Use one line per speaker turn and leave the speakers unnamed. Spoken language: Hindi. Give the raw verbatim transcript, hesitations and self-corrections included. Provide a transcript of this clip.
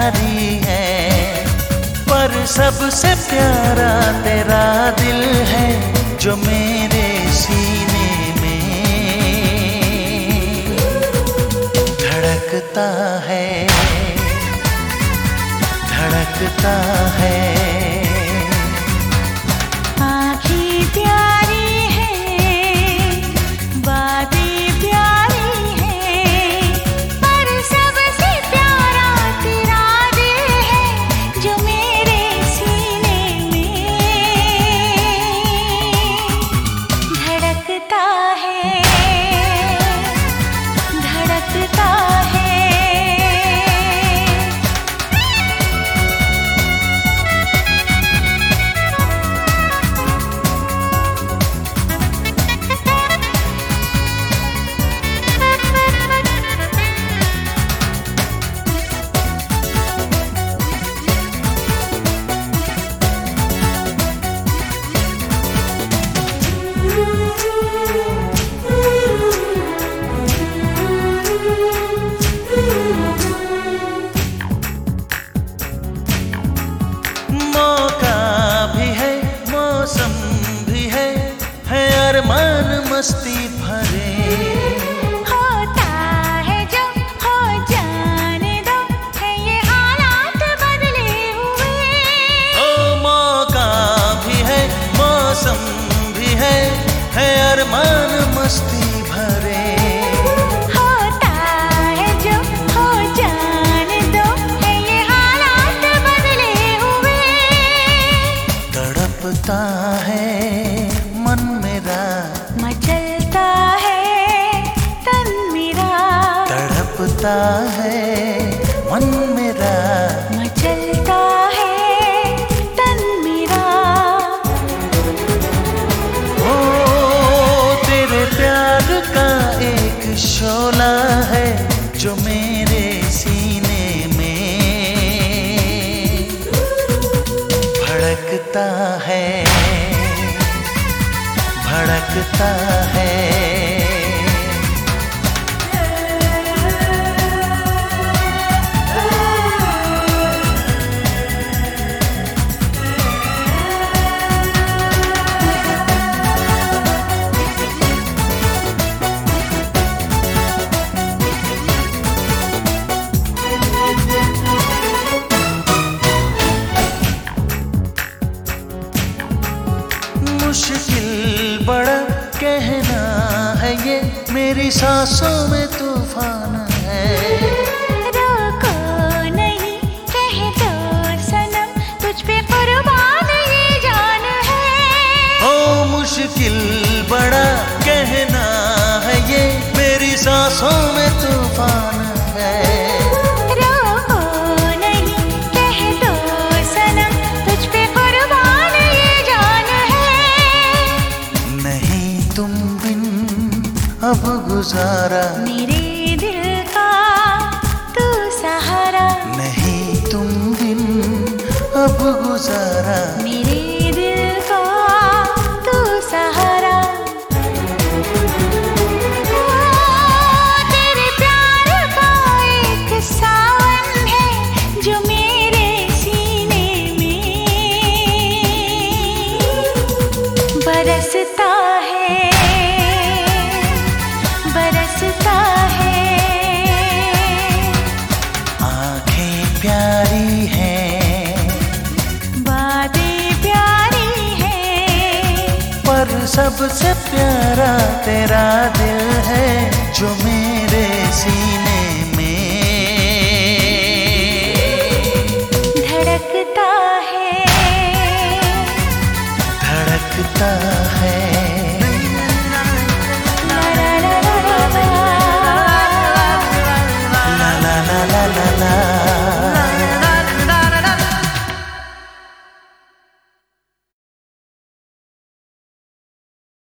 प्यारी है, पर सबसे प्यारा तेरा दिल है जो मेरे सीने में धड़कता है, धड़कता है।
आँखें प्यारी है, बातें प्यारी है, पर सबसे प्यारा तेरा दिल है जो मेरे सीने में धड़कता है, धड़कता है।
मौका भी है, मौसम भी है, है अरमान मस्ती भरे।
होता है जो हो जाने दो, है ये हालात बदले हुए।
ओ मौका भी है, मौसम भी है, है अरमान मस्ती भरे।
होता है जो हो जाने दो, है ये हालात बदले हुए।
तड़पता है मन मेरा,
मचलता है तन मेरा,
तड़पता है मन मेरा,
मचलता है तन मेरा।
ओ तेरे प्यार का एक शोला है जो मेरे सीने में भड़कता है, भड़कता है। मुश्किल बड़ा कहना है ये, मेरी सांसों में तूफान है।
रोको नहीं कह दो सनम, तुझ पे कुर्बान ये जान है।
ओ मुश्किल बड़ा कहना है ये, मेरी सांसों में तूफान है।
रोको नहीं कह दो सनम, तुझ पे कुर्बान ये जान है।
नहीं तुम बिन अब गुजारा,
मेरे दिल का तू सहारा।
नहीं तुम बिन अब गुजारा,
मेरे दिल का तू सहारा। ओ, तेरे प्यार का एक सावन है जो मेरे सीने में बरसता है, बरसता है।
आंखें प्यारी हैं,
बातें प्यारी है,
पर सबसे प्यारा तेरा दिल है जो मेरे सीने